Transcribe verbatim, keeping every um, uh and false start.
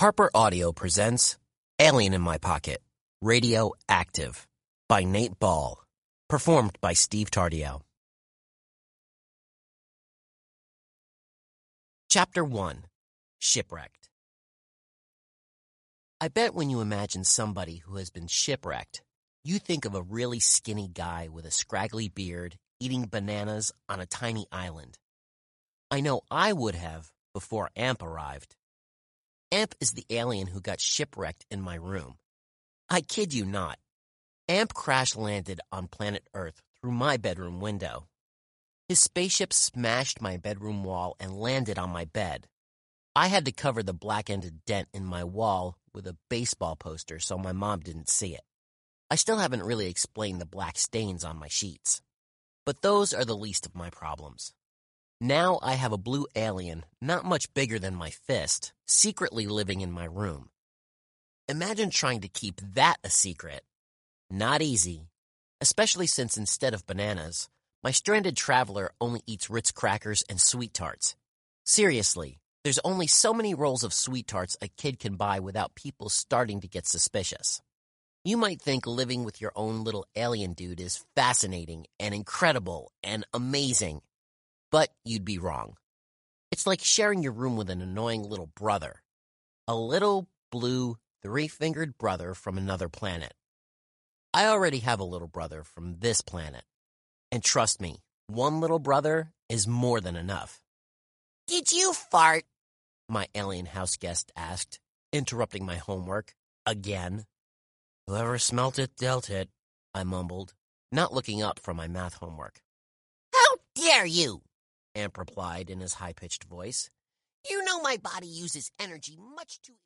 Harper Audio presents Alien in My Pocket, Radioactive, by Nate Ball, performed by Steve Tardio. Chapter one. Shipwrecked. I bet when you imagine somebody who has been shipwrecked, you think of a really skinny guy with a scraggly beard eating bananas on a tiny island. I know I would have before Amp arrived. Amp is the alien who got shipwrecked in my room. I kid you not. Amp crash-landed on planet Earth through my bedroom window. His spaceship smashed my bedroom wall and landed on my bed. I had to cover the black-ended dent in my wall with a baseball poster so my mom didn't see it. I still haven't really explained the black stains on my sheets. But those are the least of my problems. Now I have a blue alien, not much bigger than my fist, secretly living in my room. Imagine trying to keep that a secret. Not easy, especially since instead of bananas, my stranded traveler only eats Ritz crackers and sweet tarts. Seriously, there's only so many rolls of sweet tarts a kid can buy without people starting to get suspicious. You might think living with your own little alien dude is fascinating and incredible and amazing. But you'd be wrong. It's like sharing your room with an annoying little brother. A little, blue, three-fingered brother from another planet. I already have a little brother from this planet. And trust me, one little brother is more than enough. "Did you fart?" my alien house guest asked, interrupting my homework. Again. "Whoever smelt it dealt it," I mumbled, not looking up from my math homework. "How dare you!" Amp replied in his high-pitched voice. "You know my body uses energy much too..."